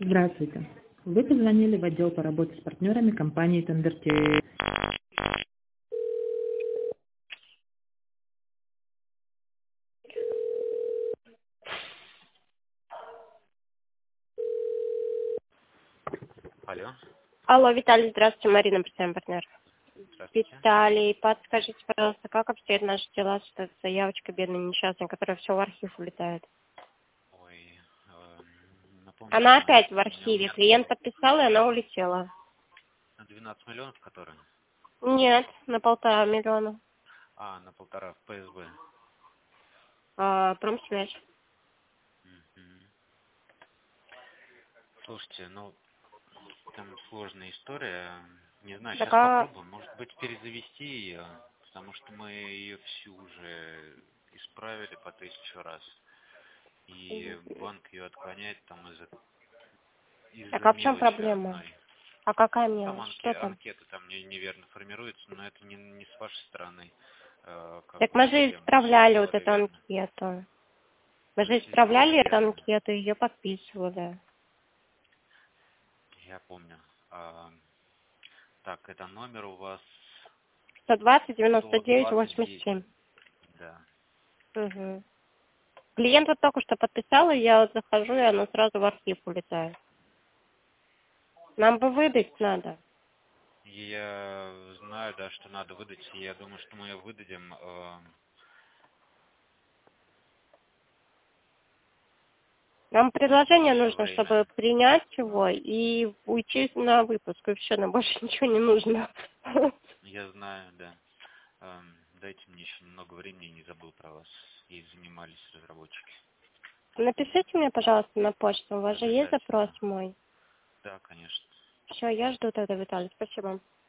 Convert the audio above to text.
Здравствуйте. Вы позвонили в отдел по работе с партнерами компании «Тендертех». Алло, Алло, Виталий, здравствуйте, Марина, представляем партнер. здравствуйте. Виталий, подскажите, пожалуйста, как обстоят наши дела с этой заявочкой бедной несчастной, которая все в архив улетает? Ой, напомните, Она опять в у меня архиве, клиент подписал, и она улетела. на 12 миллионов, которые? Нет, на 1,5 миллиона. На 1,5 в ПСБ. Промсвязь. Мгм. Слушайте, там сложная история. Не знаю, Так, сейчас попробуем. Может быть, перезавести ее, потому что мы ее всю уже исправили по 1000 раз. И банк ее отклоняет там из-за а в чем мелочи проблема? одной. А какая Там мелочь? Что там? анкета там неверно формируется, но это не с вашей стороны. Как Так бы мы же система все исправляли вот сделали эту верно. анкету. Мы Вы же все сделали исправляли эту верно. анкету, ее подписывали. Я помню. Так, это номер у вас 120 99 129. 87. Да. Угу. Клиент вот только что подписал, и я вот захожу, и оно сразу в архив улетает. Нам бы выдать надо. Я знаю, да, что надо выдать. И я думаю, что мы ее выдадим. Нам В предложение ближайшее нужно, время. чтобы принять его и уйти на выпуск, и все, нам больше ничего не нужно. Я знаю, да. Дайте мне еще немного времени, не забыл про вас. Ей занимались разработчики. Напишите мне, пожалуйста, на почту. У вас же есть запрос Обязательно. мой. Да, конечно. Все, я жду тогда, Виталий. Спасибо.